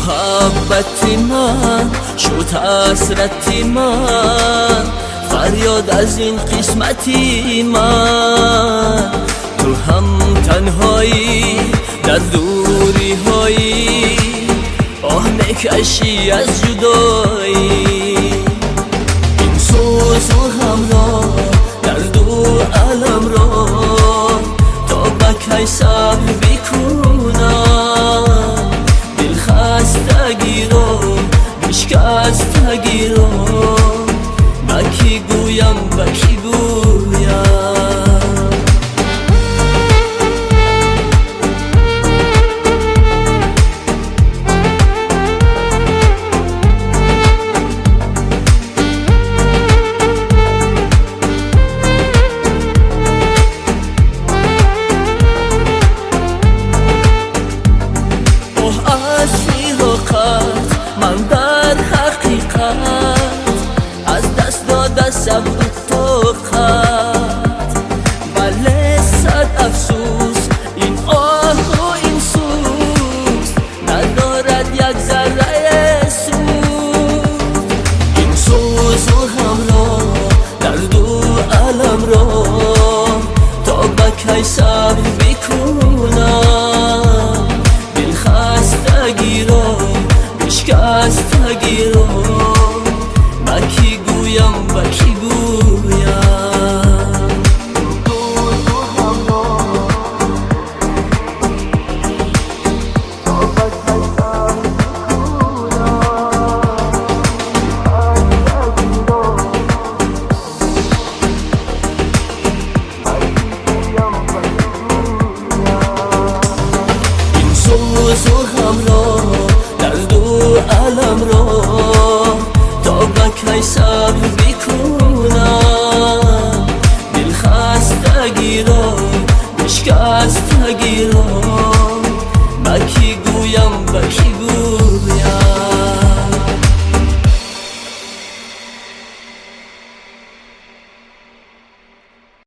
محبت من شد حسرت من، فریاد از این قسمتی من. تو هم تنهایی در دوری هایی، آه میکشی از جدایی. این سوز و همراه درد و علم را تا بکی صبر بکنم. دل خستگی را بشکستگی را بکی گویم بکی گویم. من در حقیقت از دست داده صبر و طاقت، بله صد افسوس این آه و این سوز ندارد یک ذره سوز. این سوز و همراه درد و علم را تا بکی صبر بکنم. دل خستگی را بشکستگی را بکی گویم بکی گویم. این سوز و همراه درد و علم را تا بکی صبر بکنم. دل خستگی را بشکستگی را بکی گویم بکی گویم.